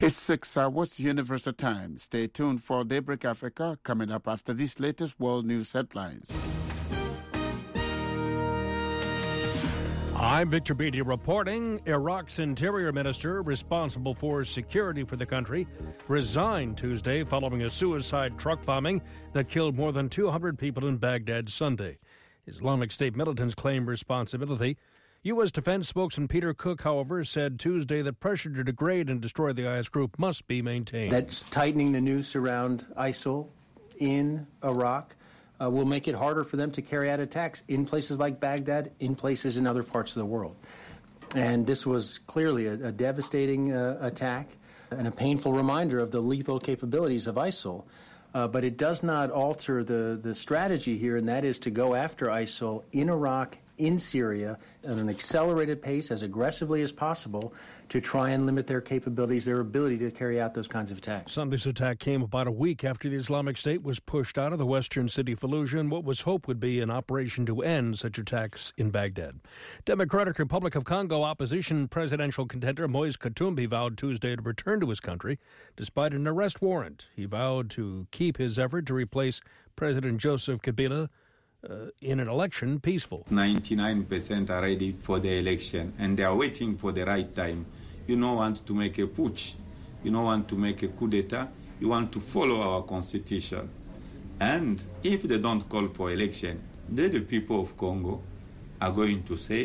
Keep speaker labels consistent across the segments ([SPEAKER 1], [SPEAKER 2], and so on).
[SPEAKER 1] It's 6 hours Universal Time. Stay tuned for Daybreak Africa coming up after these latest world news headlines.
[SPEAKER 2] I'm Victor Beatty reporting. Iraq's interior minister, responsible for security for the country, resigned Tuesday following a suicide truck bombing that killed more than 200 people in Baghdad Sunday. Islamic State militants claim responsibility. U.S. Defense spokesman Peter Cook, however, said Tuesday that pressure to degrade and destroy the IS group must be maintained.
[SPEAKER 3] That's tightening the noose around ISIL in Iraq will make it harder for them to carry out attacks in places like Baghdad, in places in other parts of the world. And this was clearly a devastating attack and a painful reminder of the lethal capabilities of ISIL. But it does not alter the strategy here, and that is to go after ISIL in Iraq, in Syria, at an accelerated pace, as aggressively as possible, to try and limit their capabilities, their ability to carry out those kinds of attacks.
[SPEAKER 2] Sunday's attack came about a week after the Islamic State was pushed out of the western city Fallujah in what was hoped would be an operation to end such attacks in Baghdad. Democratic Republic of Congo opposition presidential contender Moise Katumbi vowed Tuesday to return to his country despite an arrest warrant. He vowed to keep his effort to replace President Joseph Kabila in an election peaceful.
[SPEAKER 4] 99% are ready for the election and they are waiting for the right time. You don't want to make a putsch. You don't want to make a coup d'etat. You want to follow our constitution. And if they don't call for election, then the people of Congo are going to say,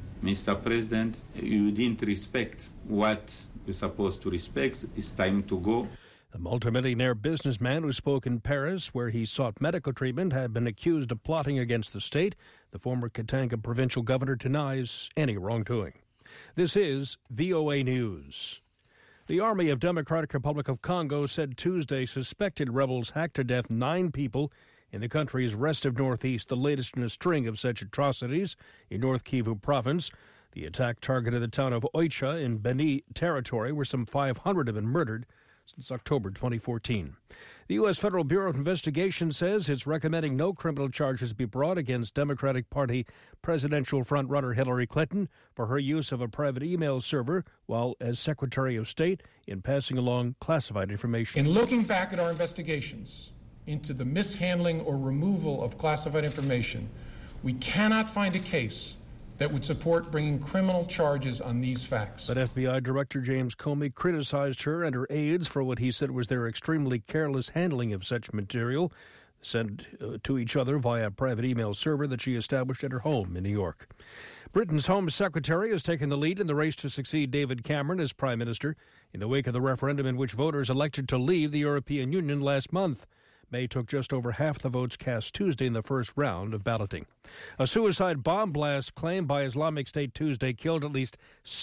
[SPEAKER 4] Mr. President, you didn't respect what you're supposed to respect. It's time to go.
[SPEAKER 2] The multimillionaire businessman who spoke in Paris, where he sought medical treatment, had been accused of plotting against the state. The former Katanga provincial governor denies any wrongdoing. This is VOA News. The Army of Democratic Republic of Congo said Tuesday suspected rebels hacked to death 9 people in the country's restive northeast, the latest in a string of such atrocities in North Kivu province. The attack targeted the town of Oicha in Beni territory, where some 500 have been murdered since October 2014. The U.S. Federal Bureau of Investigation says it's recommending no criminal charges be brought against Democratic Party presidential frontrunner Hillary Clinton for her use of a private email server while as Secretary of State in passing along classified information.
[SPEAKER 5] In looking back at our investigations into the mishandling or removal of classified information, we cannot find a case that would support bringing criminal charges on these facts.
[SPEAKER 2] But FBI Director James Comey criticized her and her aides for what he said was their extremely careless handling of such material sent to each other via a private email server that she established at her home in New York. Britain's Home Secretary has taken the lead in the race to succeed David Cameron as Prime Minister in the wake of the referendum in which voters elected to leave the European Union last month. May took just over half the votes cast Tuesday in the first round of balloting. A suicide bomb blast claimed by Islamic State Tuesday killed at least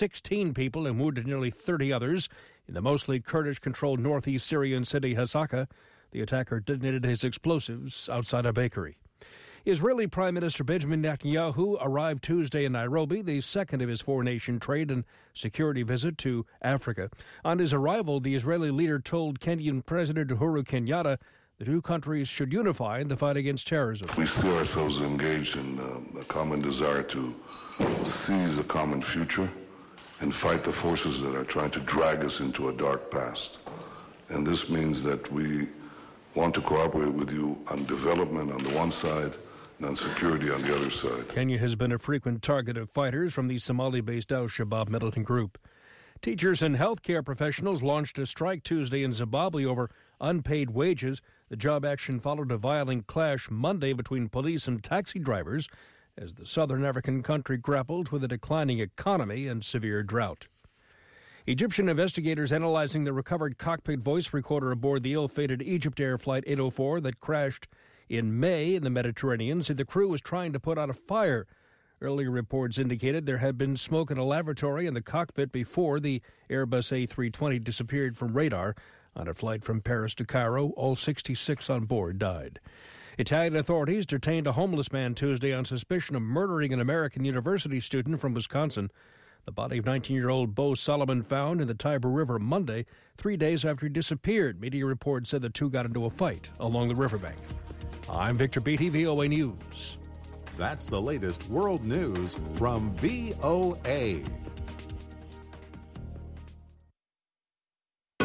[SPEAKER 2] 16 people and wounded nearly 30 others in the mostly Kurdish-controlled northeast Syrian city Hasaka. The attacker detonated his explosives outside a bakery. Israeli Prime Minister Benjamin Netanyahu arrived Tuesday in Nairobi, the second of his four-nation trade and security visit to Africa. On his arrival, the Israeli leader told Kenyan President Uhuru Kenyatta the two countries should unify in the fight against terrorism.
[SPEAKER 6] We see ourselves engaged in a common desire to seize a common future and fight the forces that are trying to drag us into a dark past. And this means that we want to cooperate with you on development on the one side and on security on the other side.
[SPEAKER 2] Kenya has been a frequent target of fighters from the Somali-based al-Shabaab militant group. Teachers and healthcare professionals launched a strike Tuesday in Zimbabwe over unpaid wages. The job action followed a violent clash Monday between police and taxi drivers as the southern African country grappled with a declining economy and severe drought. Egyptian investigators analyzing the recovered cockpit voice recorder aboard the ill-fated Egypt Air Flight 804 that crashed in May in the Mediterranean said the crew was trying to put out a fire. Earlier reports indicated there had been smoke in a lavatory in the cockpit before the Airbus A320 disappeared from radar. On a flight from Paris to Cairo, all 66 on board died. Italian authorities detained a homeless man Tuesday on suspicion of murdering an American university student from Wisconsin. The body of 19-year-old Bo Solomon found in the Tiber River Monday, 3 days after he disappeared. Media reports said the two got into a fight along the riverbank. I'm Victor Beatty, VOA News.
[SPEAKER 7] That's the latest world news from VOA.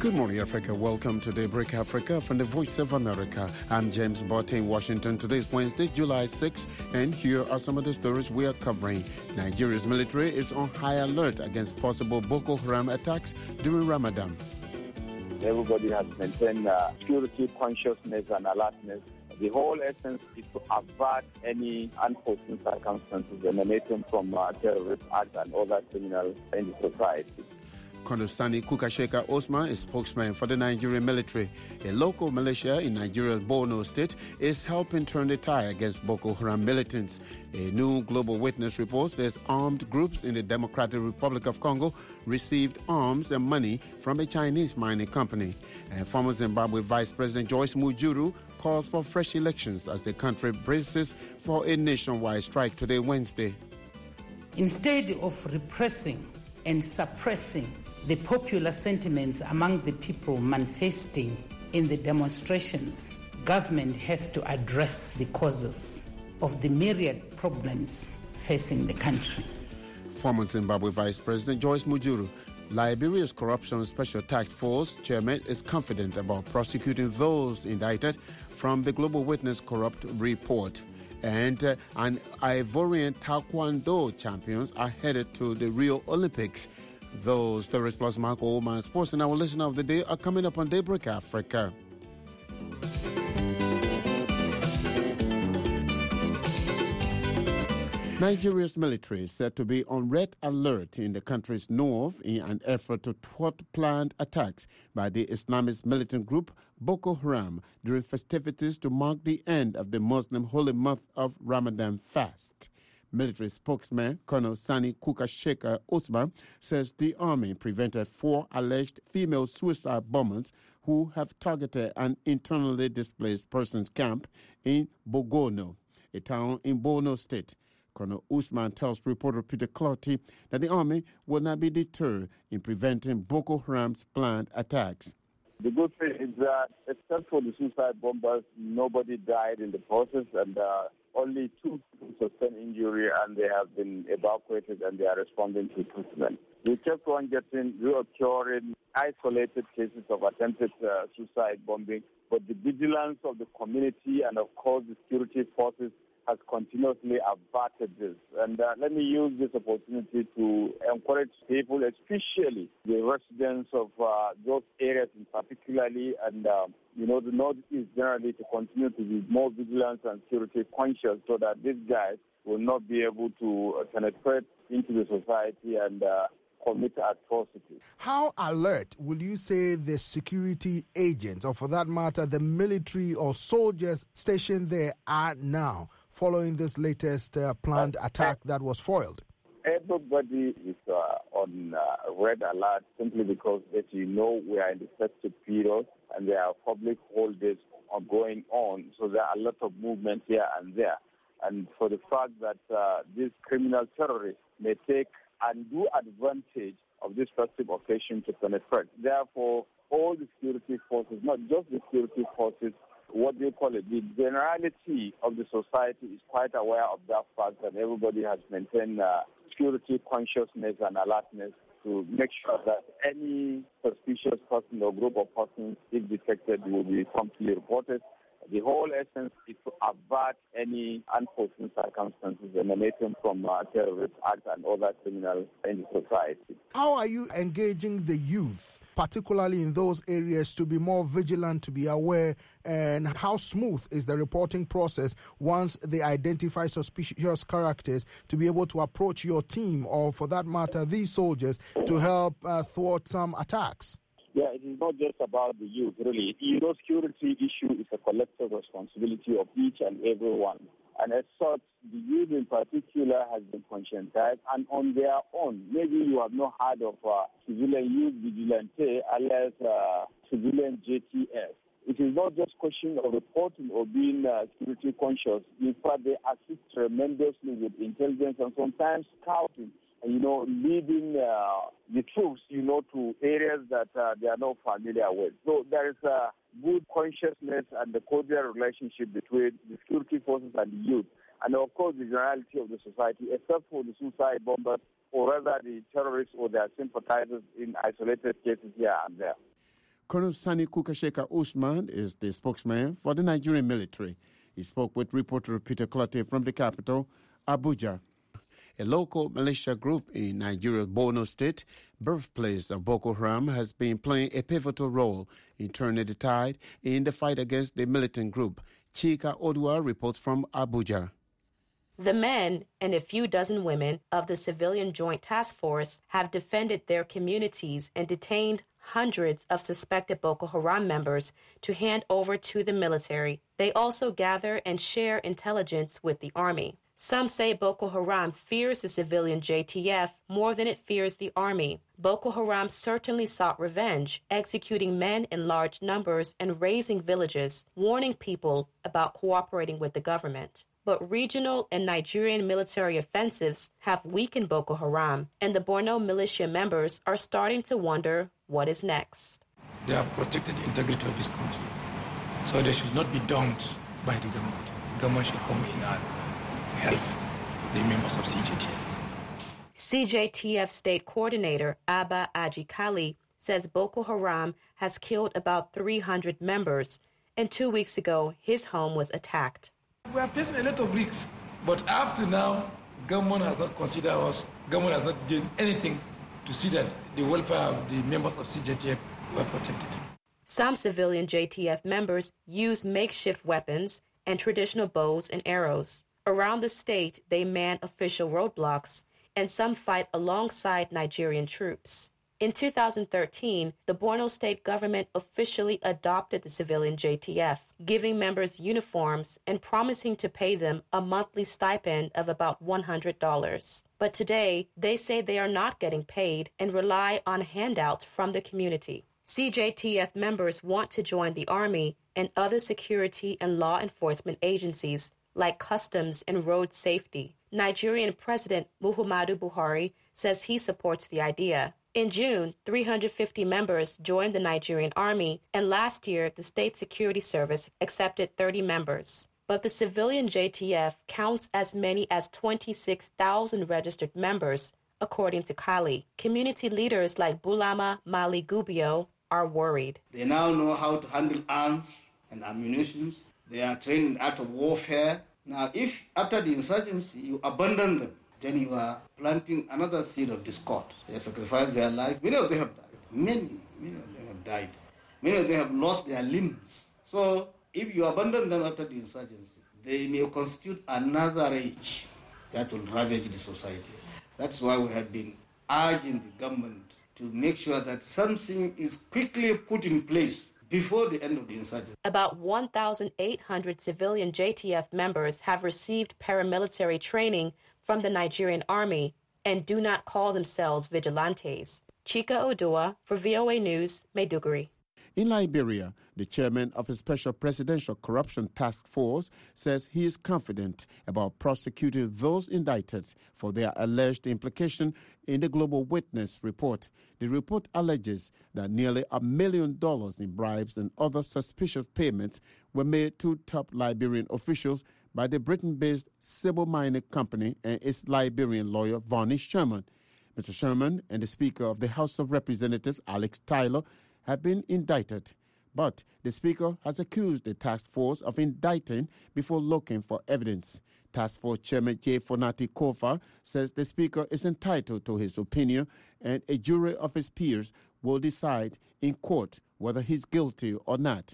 [SPEAKER 1] Good morning, Africa. Welcome to Daybreak Africa from the Voice of America. I'm James Botte in Washington. Today's Wednesday, July 6, and here are some of the stories we are covering. Nigeria's military is on high alert against possible Boko Haram attacks during Ramadan.
[SPEAKER 8] Everybody has maintained security consciousness and alertness. The whole essence is to avert any unforeseen circumstances emanating from terrorist acts and other criminals in the society.
[SPEAKER 1] Colonel Sani Kukasheka Osman is spokesman for the Nigerian military. A local militia in Nigeria's Borno state is helping turn the tide against Boko Haram militants. A new Global Witness report says armed groups in the Democratic Republic of Congo received arms and money from a Chinese mining company. And former Zimbabwe Vice President Joyce Mujuru calls for fresh elections as the country braces for a nationwide strike today, Wednesday.
[SPEAKER 9] Instead of repressing and suppressing the popular sentiments among the people manifesting in the demonstrations, government has to address the causes of the myriad problems facing the country.
[SPEAKER 1] Former Zimbabwe Vice President Joyce Mujuru, Liberia's Corruption Special Task Force chairman, is confident about prosecuting those indicted from the Global Witness corrupt report. And an Ivorian Taekwondo champions are headed to the Rio Olympics. Those stories plus Marco Oman Sports and our listener of the day are coming up on Daybreak Africa. Nigeria's military is said to be on red alert in the country's north in an effort to thwart planned attacks by the Islamist militant group Boko Haram during festivities to mark the end of the Muslim holy month of Ramadan fast. Military spokesman Colonel Sani Kukasheka Osman says the army prevented 4 alleged female suicide bombers who have targeted an internally displaced persons camp in Bogono, a town in Borno State. Colonel Usman tells reporter Peter Clotty that the army will not be deterred in preventing Boko Haram's planned attacks.
[SPEAKER 8] The good thing is that, except for the suicide bombers, nobody died in the process, and only 2 people sustained injury, and they have been evacuated, and they are responding to treatment. We kept on getting reoccurring isolated cases of attempted suicide bombing, but the vigilance of the community and, of course, the security forces has continuously averted this. And let me use this opportunity to encourage people, especially the residents of those areas in particularly, and the Northeast generally, to continue to be more vigilant and security conscious so that these guys will not be able to penetrate into the society and commit atrocities.
[SPEAKER 10] How alert will you say the security agents, or for that matter, the military or soldiers stationed there are now, following this latest planned attack that was foiled?
[SPEAKER 8] Everybody is on red alert simply because, as you know, we are in the festive period and there are public holidays going on. So there are a lot of movement here and there. And for the fact that these criminal terrorists may take undue advantage of this festive occasion to penetrate. Therefore, all the security forces, not just the security forces, what do you call it? The generality of the society is quite aware of that fact, and everybody has maintained security consciousness and alertness to make sure that any suspicious person or group of persons, if detected, will be promptly reported. The whole essence is to avert any unforeseen circumstances emanating from terrorist acts and other criminals in the society.
[SPEAKER 10] How are you engaging the youth, particularly in those areas, to be more vigilant, to be aware, and how smooth is the reporting process once they identify suspicious characters to be able to approach your team, or for that matter, these soldiers, to help thwart some attacks?
[SPEAKER 8] Yeah, it is not just about the youth, really. Security issue is a collective responsibility of each and every one. And as such, the youth in particular has been conscientized, and on their own, maybe you have not heard of civilian youth vigilante, alias civilian JTS. It is not just question of reporting or being security conscious. In fact, they assist tremendously with intelligence and sometimes scouting. Leading the troops, to areas that they are not familiar with. So there is a good consciousness and a cordial relationship between the security forces and the youth. And of course, the generality of the society, except for the suicide bombers, or rather the terrorists or their sympathizers in isolated cases here and there.
[SPEAKER 1] Colonel Sani Kukasheka Usman is the spokesman for the Nigerian military. He spoke with reporter Peter Clottey from the capital, Abuja. A local militia group in Nigeria's Borno State, birthplace of Boko Haram, has been playing a pivotal role in turning the tide in the fight against the militant group. Chika Odua reports from Abuja.
[SPEAKER 11] The men and a few dozen women of the Civilian Joint Task Force have defended their communities and detained hundreds of suspected Boko Haram members to hand over to the military. They also gather and share intelligence with the army. Some say Boko Haram fears the civilian JTF more than it fears the army. Boko Haram certainly sought revenge, executing men in large numbers and razing villages, warning people about cooperating with the government. But regional and Nigerian military offensives have weakened Boko Haram, and the Borno militia members are starting to wonder what is next.
[SPEAKER 12] They have protected the integrity of this country, so they should not be daunted by the government. The government should come in and help the members of CJTF.
[SPEAKER 11] CJTF State Coordinator Abba Ajikali says Boko Haram has killed about 300 members, and 2 weeks ago his home was attacked.
[SPEAKER 12] We are facing a lot of risks, but up to now, government has not considered us. Government has not done anything to see that the welfare of the members of CJTF were protected.
[SPEAKER 11] Some civilian JTF members use makeshift weapons and traditional bows and arrows. Around the state, they man official roadblocks, and some fight alongside Nigerian troops. In 2013, the Borno state government officially adopted the civilian JTF, giving members uniforms and promising to pay them a monthly stipend of about $100. But today, they say they are not getting paid and rely on handouts from the community. CJTF members want to join the Army and other security and law enforcement agencies like Customs and Road Safety. Nigerian President Muhammadu Buhari says he supports the idea. In June, 350 members joined the Nigerian Army, and last year, the State Security Service accepted 30 members. But the civilian JTF counts as many as 26,000 registered members, according to Kali. Community leaders like Bulama Mali Gubio are worried.
[SPEAKER 13] They now know how to handle arms and ammunition. They are trained in the art of warfare. Now, if after the insurgency you abandon them, then you are planting another seed of discord. They have sacrificed their life. Many of them have died. Many of them have died. Many of them have lost their limbs. So if you abandon them after the insurgency, they may constitute another rage that will ravage the society. That's why we have been urging the government to make sure that something is quickly put in place before the end of the insurgency.
[SPEAKER 11] About 1,800 civilian JTF members have received paramilitary training from the Nigerian Army and do not call themselves vigilantes. Chika Odua for VOA News, Maiduguri.
[SPEAKER 1] In Liberia, the chairman of a special presidential corruption task force says he is confident about prosecuting those indicted for their alleged implication in the Global Witness report. The report alleges that nearly $1 million in bribes and other suspicious payments were made to top Liberian officials by the Britain-based Civil Mining Company and its Liberian lawyer, Vonnie Sherman. Mr. Sherman and the Speaker of the House of Representatives, Alex Tyler, have been indicted. But the Speaker has accused the task force of indicting before looking for evidence. Task Force Chairman J. Fonati Kofa says the Speaker is entitled to his opinion and a jury of his peers will decide in court whether he's guilty or not.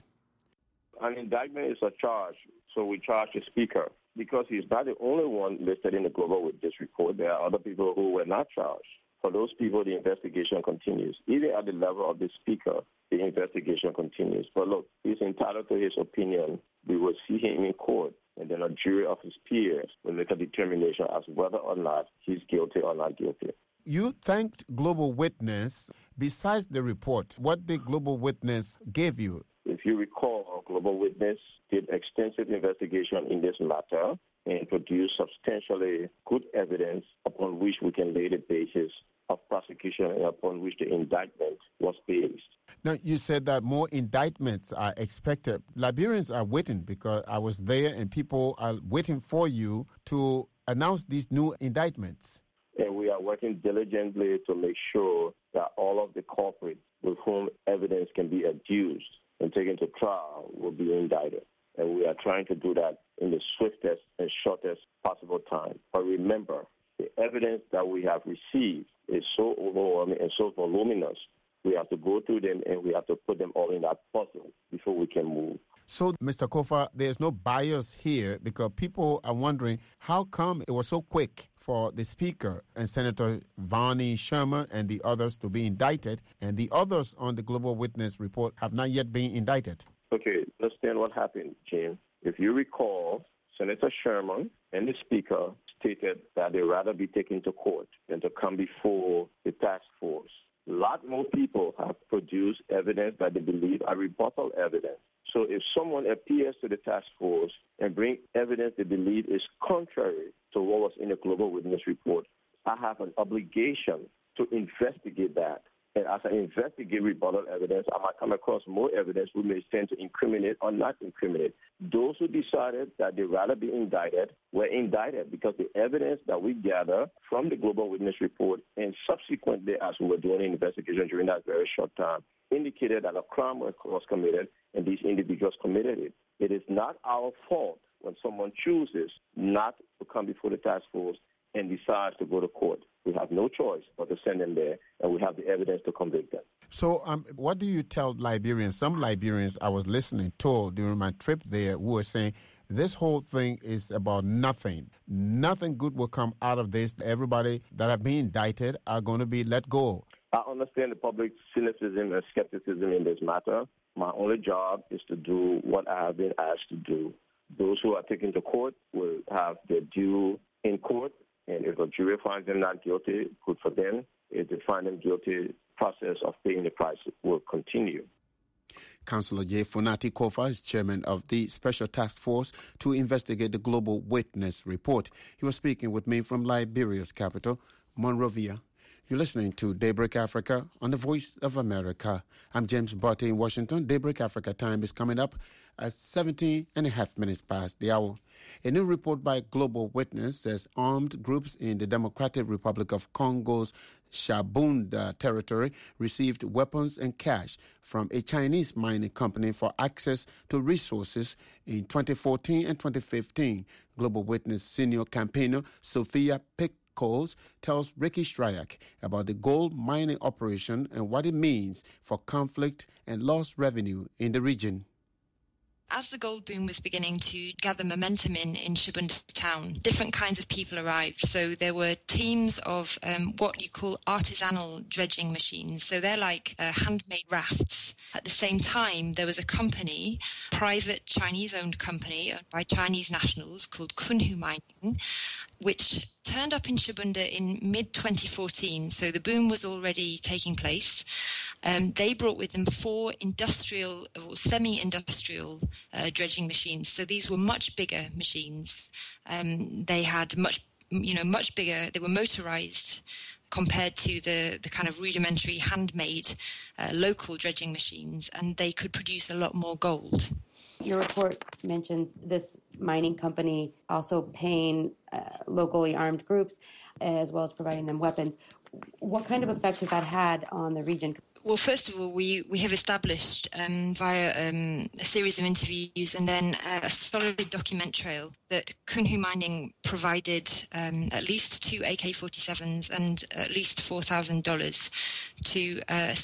[SPEAKER 14] An indictment is a charge, so we charge the Speaker because he's not the only one listed in the Global Witness report. There are other people who were not charged. For those people, the investigation continues. Even at the level of the Speaker, the investigation continues. But look, he's entitled to his opinion. We will see him in court, and then a jury of his peers will make a determination as whether or not he's guilty or not guilty.
[SPEAKER 1] You thanked Global Witness. Besides the report, what did Global Witness give you?
[SPEAKER 14] If you recall, Global Witness did extensive investigation in this matter and produced substantially good evidence upon which we can lay the basis of prosecution and upon which the indictment was based.
[SPEAKER 1] Now, you said that more indictments are expected. Liberians are waiting because I was there and people are waiting for you to announce these new indictments.
[SPEAKER 14] And we are working diligently to make sure that all of the culprits with whom evidence can be adduced and taken to trial will be indicted. And we are trying to do that in the swiftest and shortest possible time. But remember, the evidence that we have received is so overwhelming and so voluminous. We have to go through them and we have to put them all in that puzzle before we can move.
[SPEAKER 1] So, Mr. Kofa, there's no bias here because people are wondering how come it was so quick for the Speaker and Senator Varney Sherman and the others to be indicted, and the others on the Global Witness report have not yet been indicted.
[SPEAKER 14] Okay, understand what happened, Jim. If you recall, Senator Sherman and the Speaker stated that they'd rather be taken to court than to come before the task force. A lot more people have produced evidence that they believe are rebuttal evidence. So if someone appears to the task force and brings evidence they believe is contrary to what was in the Global Witness report, I have an obligation to investigate that. And as I investigate rebuttal evidence, I might come across more evidence we may tend to incriminate or not incriminate. Those who decided that they'd rather be indicted were indicted because the evidence that we gather from the Global Witness report and subsequently as we were doing an investigation during that very short time indicated that a crime was committed and these individuals committed it. It is not our fault when someone chooses not to come before the task force and decides to go to court. We have no choice but to send them there, and we have the evidence to convict them.
[SPEAKER 1] So what do you tell Liberians? Some Liberians I was listening to during my trip there who were saying this whole thing is about nothing. Nothing good will come out of this. Everybody that have been indicted are going to be let go.
[SPEAKER 14] I understand the public cynicism and skepticism in this matter. My only job is to do what I have been asked to do. Those who are taken to court will have their due in court. And if a jury finds them not guilty, good for them. If they find them guilty, process of paying the price will continue.
[SPEAKER 1] Councillor J. Funati Kofa is chairman of the Special Task Force to investigate the Global Witness report. He was speaking with me from Liberia's capital, Monrovia. You're listening to Daybreak Africa on the Voice of America. I'm James Botte in Washington. Daybreak Africa time is coming up at 17 and a half minutes past the hour. A new report by Global Witness says armed groups in the Democratic Republic of Congo's Shabunda territory received weapons and cash from a Chinese mining company for access to resources in 2014 and 2015. Global Witness senior campaigner Sophia Pickles tells Ricky Stryak about the gold mining operation and what it means for conflict and lost revenue in the region.
[SPEAKER 15] As the gold boom was beginning to gather momentum in Shabunda town, different kinds of people arrived. So there were teams of what you call artisanal dredging machines. So they're like handmade rafts. At the same time, there was a company, private Chinese-owned company owned by Chinese nationals called Kunhu Mining, which turned up in Shabunda in mid-2014. So the boom was already taking place. They brought with them 4 industrial or semi-industrial dredging machines. So these were much bigger machines. They had much bigger. They were motorized compared to the kind of rudimentary handmade local dredging machines, and they could produce a lot more gold.
[SPEAKER 16] Your report mentions this mining company also paying locally armed groups as well as providing them weapons. What kind of effect has that had on the region?
[SPEAKER 15] Well, first of all, we have established via a series of interviews and then a solid document trail that Kunhu Mining provided at least 2 AK-47s and at least $4,000 to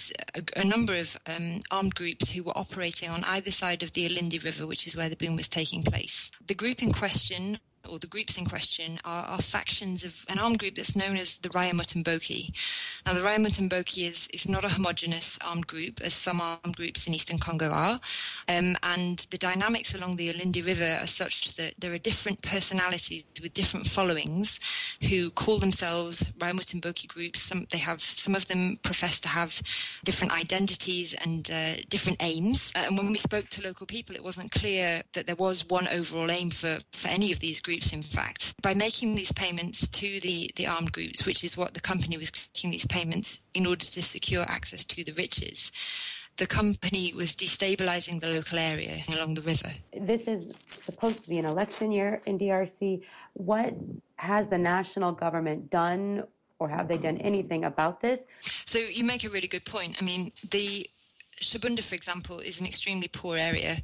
[SPEAKER 15] a number of armed groups who were operating on either side of the Alindi River, which is where the boom was taking place. The group in question, or the groups in question, are factions of an armed group that's known as the Raya Mutomboki. Now, the Raya Mutomboki is not a homogenous armed group, as some armed groups in eastern Congo are, and the dynamics along the Alindi River are such that there are different personalities with different followings who call themselves Raya Mutomboki groups. Some of them profess to have different identities and different aims. And when we spoke to local people, it wasn't clear that there was one overall aim for any of these groups, in fact. By making these payments to the armed groups, which is what the company was making these payments in order to secure access to the riches, the company was destabilizing the local area along the river.
[SPEAKER 16] This is supposed to be an election year in DRC. What has the national government done, or have they done anything about this?
[SPEAKER 15] So you make a really good point. I mean, the Shabunda, for example, is an extremely poor area,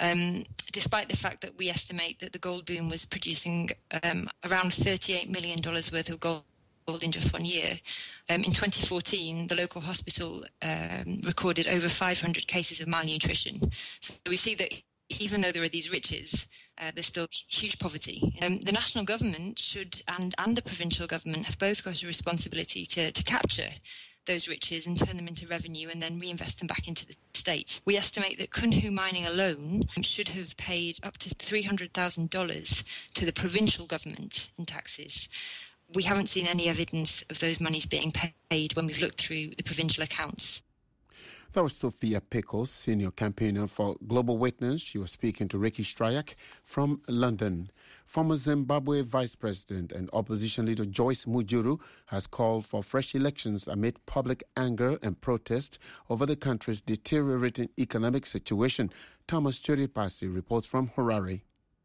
[SPEAKER 15] despite the fact that we estimate that the gold boom was producing around $38 million worth of gold in just 1 year. In 2014, the local hospital recorded over 500 cases of malnutrition. So we see that even though there are these riches, there's still huge poverty. The national government should, and the provincial government, have both got a responsibility to capture those riches and turn them into revenue and then reinvest them back into the state. We estimate that Kunhu Mining alone should have paid up to $300,000 to the provincial government in taxes. We haven't seen any evidence of those monies being paid when we've looked through the provincial accounts.
[SPEAKER 1] That was Sophia Pickles, senior campaigner for Global Witness. She was speaking to Ricky Stryak from London. Former Zimbabwe Vice President and opposition leader Joyce Mujuru has called for fresh elections amid public anger and protest over the country's deteriorating economic situation. Thomas Chiripasi reports from Harare.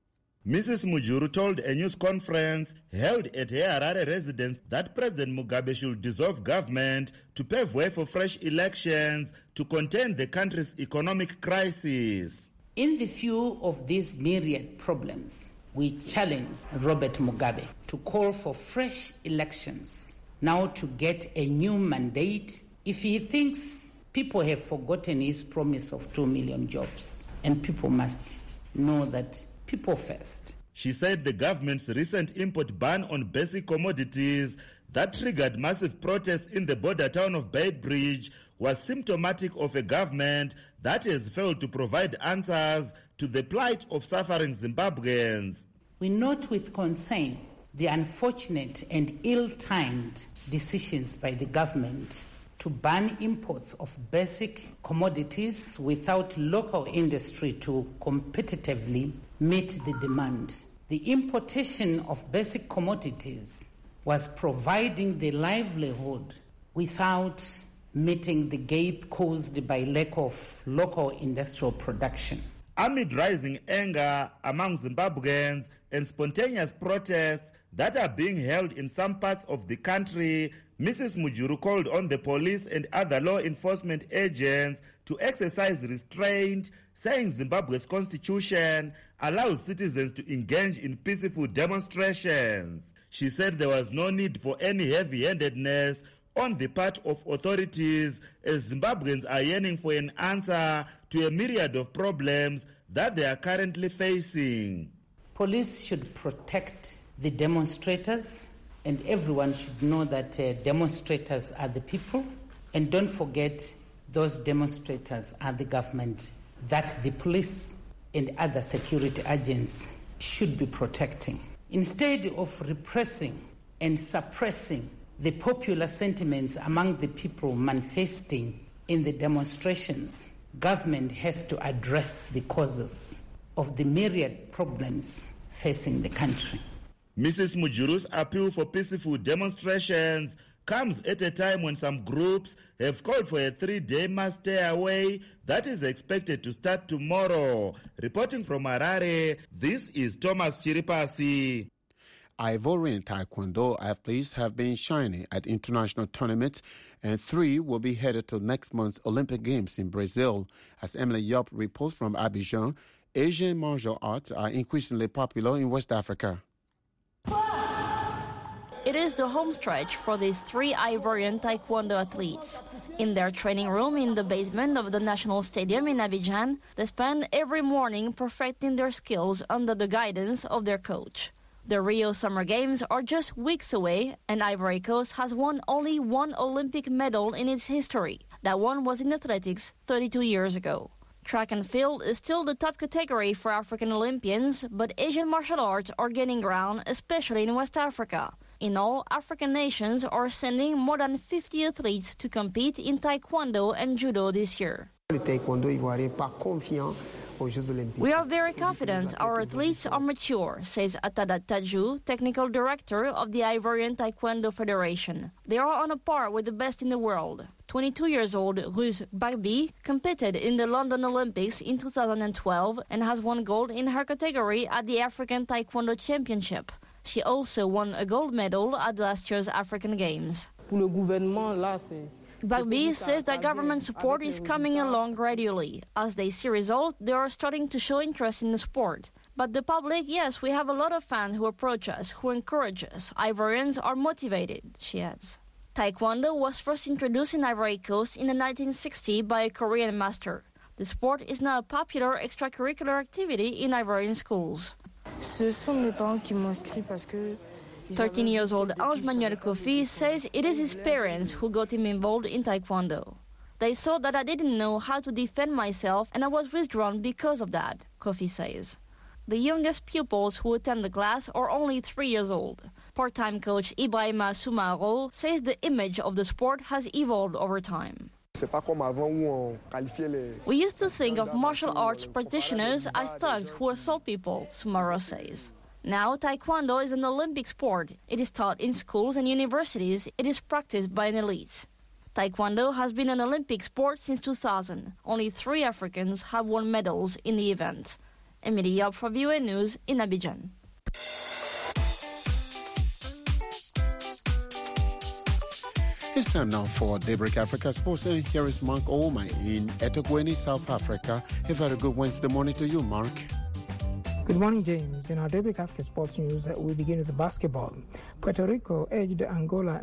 [SPEAKER 17] Mrs. Mujuru told a news conference held at her Harare residence that President Mugabe should dissolve government to pave way for fresh elections to contain the country's economic crisis.
[SPEAKER 9] In the view of these myriad problems, we challenge Robert Mugabe to call for fresh elections, now to get a new mandate if he thinks people have forgotten his promise of 2 million jobs. And people must know that people first.
[SPEAKER 17] She said the government's recent import ban on basic commodities that triggered massive protests in the border town of Bay Bridge was symptomatic of a government that has failed to provide answers to the plight of suffering Zimbabweans.
[SPEAKER 9] We note with concern the unfortunate and ill-timed decisions by the government to ban imports of basic commodities without local industry to competitively meet the demand. The importation of basic commodities was providing the livelihood without meeting the gap caused by lack of local industrial production.
[SPEAKER 17] Amid rising anger among Zimbabweans and spontaneous protests that are being held in some parts of the country, Mrs. Mujuru called on the police and other law enforcement agents to exercise restraint, saying Zimbabwe's constitution allows citizens to engage in peaceful demonstrations. She said there was no need for any heavy-handedness on the part of authorities as Zimbabweans are yearning for an answer to a myriad of problems that they are currently facing.
[SPEAKER 9] Police should protect the demonstrators, and everyone should know that demonstrators are the people. And don't forget, those demonstrators are the government that the police and other security agents should be protecting. Instead of repressing and suppressing the popular sentiments among the people manifesting in the demonstrations, government has to address the causes of the myriad problems facing the country.
[SPEAKER 17] Mrs. Mujuru's appeal for peaceful demonstrations comes at a time when some groups have called for a 3-day mass stay away that is expected to start tomorrow. Reporting from Harare, this is Thomas Chiripasi.
[SPEAKER 1] Ivorian Taekwondo athletes have been shining at international tournaments, and 3 will be headed to next month's Olympic Games in Brazil. As Emily Yop reports from Abidjan, Asian martial arts are increasingly popular in West Africa.
[SPEAKER 18] It is the home stretch for these 3 Ivorian Taekwondo athletes. In their training room in the basement of the National Stadium in Abidjan, they spend every morning perfecting their skills under the guidance of their coach. The Rio Summer Games are just weeks away, and Ivory Coast has won only 1 Olympic medal in its history. That one was in athletics 32 years ago. Track and field is still the top category for African Olympians, but Asian martial arts are gaining ground, especially in West Africa. In all, African nations are sending more than 50 athletes to compete in Taekwondo and Judo this year. We are very confident our athletes are mature, says Atada Taju, technical director of the Ivorian Taekwondo Federation. They are on a par with the best in the world. 22 years old Ruth Barbi competed in the London Olympics in 2012 and has won gold in her category at the African Taekwondo Championship. She also won a gold medal at last year's African Games. Bagby says that government support is coming along gradually. As they see results, they are starting to show interest in the sport. But the public, yes, we have a lot of fans who approach us, who encourage us. Ivorians are motivated, she adds. Taekwondo was first introduced in Ivory Coast in the 1960s by a Korean master. The sport is now a popular extracurricular activity in Ivorian schools. 13 years old Ange Manuel Kofi says it is his parents who got him involved in Taekwondo. They saw that I didn't know how to defend myself and I was withdrawn because of that, Kofi says. The youngest pupils who attend the class are only 3 years old. Part-time coach Ibrahima Soumaro says the image of the sport has evolved over time. We used to think of martial arts practitioners as thugs who assault people, Soumaro says. Now, Taekwondo is an Olympic sport. It is taught in schools and universities. It is practiced by an elite. Taekwondo has been an Olympic sport since 2000. Only 3 Africans have won medals in the event. Emily Yap for VOA News in Abidjan.
[SPEAKER 1] It's time now for Daybreak Africa Sports. And here is Mark Ouma in eThekwini, South Africa. A very good Wednesday morning to you, Mark.
[SPEAKER 19] Good morning, James. In our Daybreak Africa Sports News, we begin with basketball. Puerto Rico edged Angola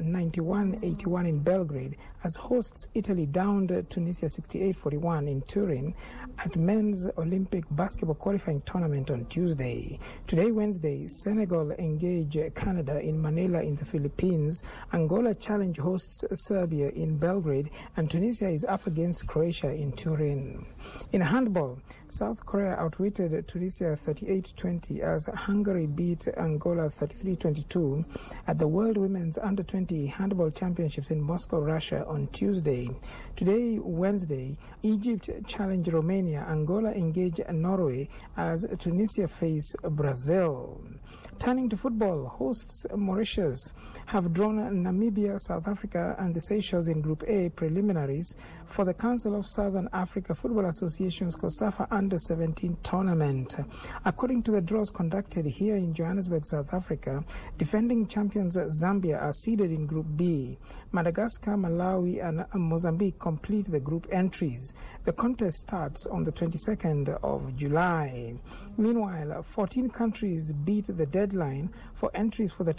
[SPEAKER 19] 91-81 in Belgrade as hosts Italy downed Tunisia 68-41 in Turin at men's Olympic basketball qualifying tournament on Tuesday. Today, Wednesday, Senegal engage Canada in Manila in the Philippines. Angola challenge hosts Serbia in Belgrade, and Tunisia is up against Croatia in Turin. In handball, South Korea outwitted Tunisia 38-20 as Hungary beat Angola 33-22 at the World Women's Under-20 Handball Championships in Moscow, Russia on Tuesday. Today, Wednesday, Egypt challenged Romania, Angola engage Norway as Tunisia face Brazil. Turning to football, hosts Mauritius have drawn Namibia, South Africa and the Seychelles in Group A preliminaries for the Council of Southern Africa Football Association's COSAFA Under-17 tournament. According to the draws conducted here in Johannesburg, South Africa, defending champions Zambia are seeded in Group B. Madagascar, Malawi and Mozambique complete the group entries. The contest starts on the 22nd of July. Meanwhile, 14 countries beat the deadline for entries for the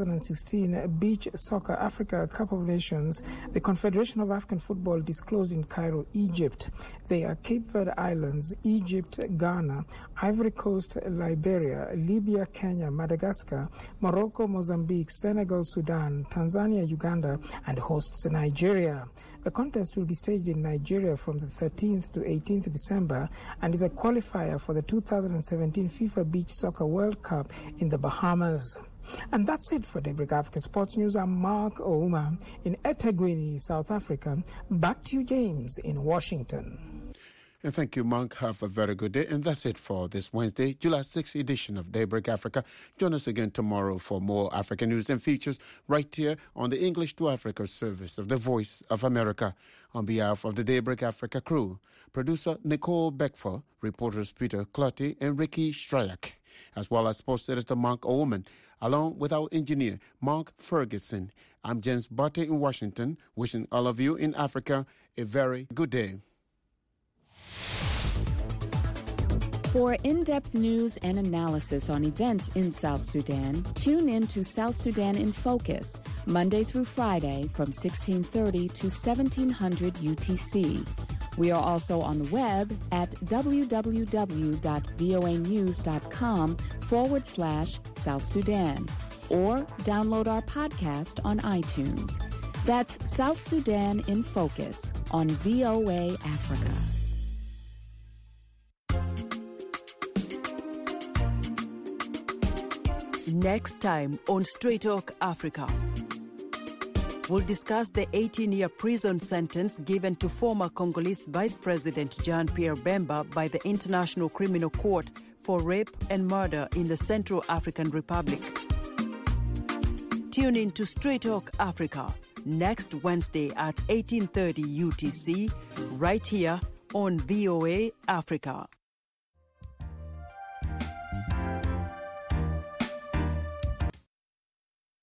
[SPEAKER 19] 2016 Beach Soccer Africa Cup of Nations. The Confederation of African Football disclosed in Cairo, Egypt. They are Cape Verde Islands, Egypt, Ghana, Ivory Coast, Liberia, Libya, Kenya, Madagascar, Morocco, Mozambique, Senegal, Sudan, Tanzania, Uganda, and hosts Nigeria. The contest will be staged in Nigeria from the 13th to 18th December and is a qualifier for the 2017 FIFA Beach Soccer World Cup in the Bahamas. And that's it for Daybreak Africa Sports News. I'm Mark Ouma in eThekwini, South Africa. Back to you, James, in Washington.
[SPEAKER 1] And thank you, Mark. Have a very good day. And that's it for this Wednesday, July 6th edition of Daybreak Africa. Join us again tomorrow for more African news and features right here on the English to Africa service of the Voice of America. On behalf of the Daybreak Africa crew, producer Nicole Beckford, reporters Peter Clotty and Ricky Stryak, as well as sports editor Mark Oman, along with our engineer Mark Ferguson. I'm James Butte in Washington, wishing all of you in Africa a very good day.
[SPEAKER 20] For in-depth news and analysis on events in South Sudan, tune in to South Sudan in Focus, Monday through Friday from 1630 to 1700 UTC. We are also on the web at www.voanews.com/South Sudan, or download our podcast on iTunes. That's South Sudan in Focus on VOA Africa.
[SPEAKER 21] Next time on Straight Talk Africa, we'll discuss the 18-year prison sentence given to former Congolese Vice President Jean-Pierre Bemba by the International Criminal Court for rape and murder in the Central African Republic. Tune in to Straight Talk Africa next Wednesday at 1830 UTC, right here on VOA Africa.